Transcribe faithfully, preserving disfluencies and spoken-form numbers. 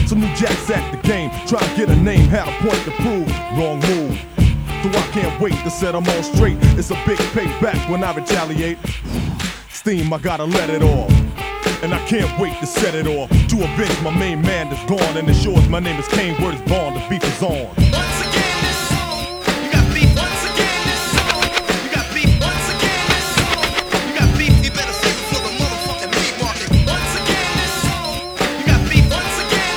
Some new jacks at the game, try to get a name, had a point to prove. Wrong move. So I can't wait to set them all straight. It's a big payback when I retaliate. Steam, I gotta let it off. And I can't wait to set it off. To avenge my main man that's gone. And assures my name is Kane, word is born, the beef is on.